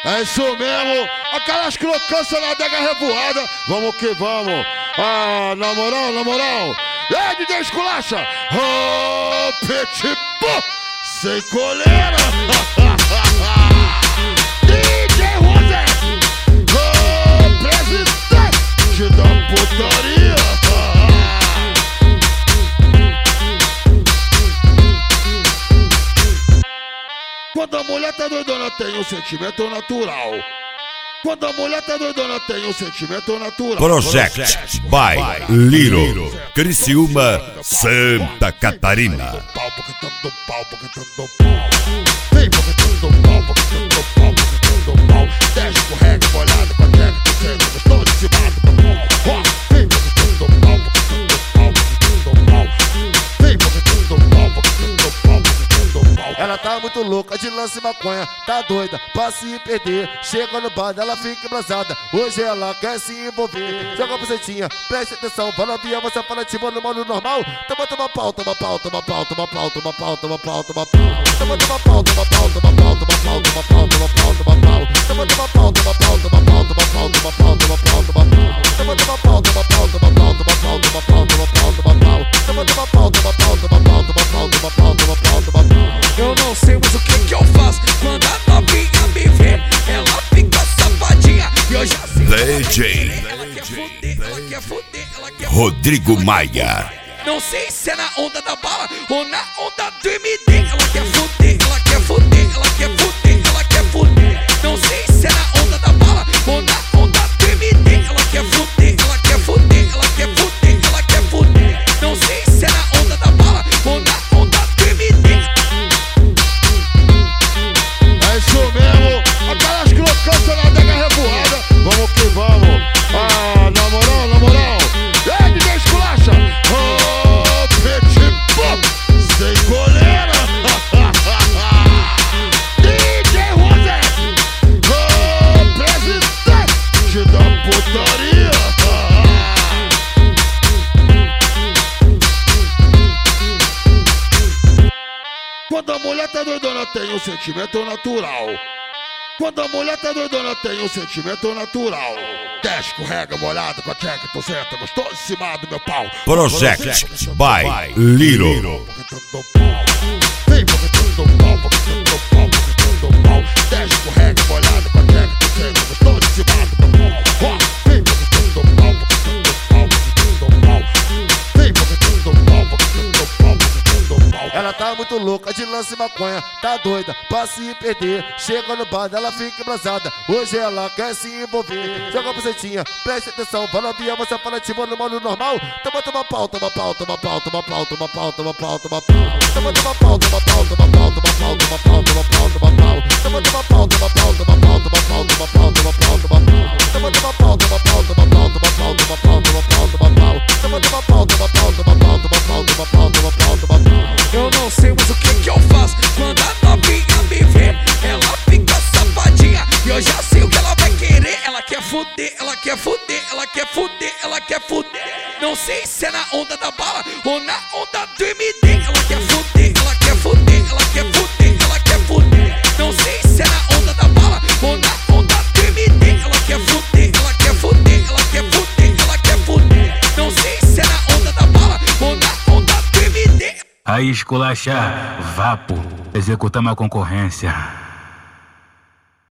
É isso mesmo, aquelas crocâncias na adega revoada. Vamos que vamos. Ah, na moral. É, DJ Esculacha. Oh, petit pô, sem coleira. DJ Rosé. Oh, presidente da putaria. Quando a mulher tá doidona tem um sentimento natural. Quando a mulher tá doidona tem um sentimento natural. Project by Liro, Criciúma, Santa Catarina. Vem boquetando pau, boquetando pau, boquetando pau. Desce, escorrega, molhada, com a tega, descendo, gostou de cima do pau. Vem boquetando pau, boquetando pau, boquetando pau. Vem boquetando pau, boquetando pau, boquetando pau. Ela tá muito louca de lance e maconha, tá doida pra se perder. Chega no bar, ela fica embrasada. Hoje ela quer se envolver. Joga a bucetinha, preste atenção. Fala via, você fala tipo no modo normal. Toma pau, toma pau, toma pau, toma pau, toma pau, toma pau, toma pau. Toma pau, toma pau, toma pau, toma pau, toma pau, toma pau, toma pau. Toma pau, toma pau, toma pau, toma pau, toma pau, toma pau, toma pau. Toma pau, toma pau, toma pau, toma pau, toma pau, toma pau, toma pau. Toma pau, toma pau, toma pau, toma pau, toma pau, toma pau, toma pau. Eu não sei, mas o que eu faço quando a novinha me vê? Ela fica safadinha e eu já sei. DJ Ela quer fuder, ela quer fuder, ela quer Rodrigo Maia. Não sei se é na onda da bala ou na onda do MD. Ela quer fuder, ela quer fuder, ela quer fuder, ela quer fuder. Não sei se é na onda da bala ou na onda do MD. Ela quer fuder, ela quer fuder, ela quer fuder, ela quer fuder. Não sei se é na onda da bala ou na onda do MD. É isso mesmo, aquelas crocâncias na adega revoada. Vamos que vamos. Ah, na moral. É, DJ Esculacha. Oh, petit pô, sem coleira. DJ Rosé. Oh, presidente da putaria. Quando a mulher tá doidona tem um sentimento natural. Quando a mulher tá doidona tem um sentimento natural. Desce, escorrega, molhada, com a tcheca, tu senta, gostou de cima do meu pau. Project by Liro. Vem boquetando pau, boquetando pau, boquetando pau. Desce, escorrega, molhada, com a tcheca, tu senta, gostou de cima do meu pau. Vem boquetando pau, boquetando pau, boquetando pau. Vem boquetando pau, boquetando pau, boquetando pau. Ela tá muito louca de lance e maconha, tá doida pra se perder. Chega no bar, ela fica embrasada. Hoje ela quer se envolver. Joga a bucetinha, preste atenção. Fala via, você fala tipo no modo normal. Toma pau, toma pau, toma pau, toma pau, toma pau, toma pau, toma pau. Toma pau, toma pau, toma pau, toma pau, toma pau, toma pau, toma pau. Toma pau, toma pau, toma pau, toma pau, toma pau, toma pau, toma pau. Toma pau, toma pau, toma pau, toma pau, toma pau, toma pau, toma pau. Toma pau, toma pau, toma pau, toma pau, toma pau, toma pau, toma pau. Eu não sei, mas o que eu faço quando a novinha me vê? Ela fica safadinha e eu já sei o que ela vai querer. Ela quer fuder, ela quer fuder, ela quer fuder, ela quer fuder. Não sei se é na onda da bala ou na onda do MD. Ela quer fuder, ela quer fuder, ela quer fuder, ela quer fuder. Não sei se é na onda da bala ou na onda do MD. Ela quer fuder, ela quer fuder, ela quer fuder, ela quer fuder. Não sei se é na onda da bala ou na onda do MD. Aí esculachar, vapo, executamos a concorrência.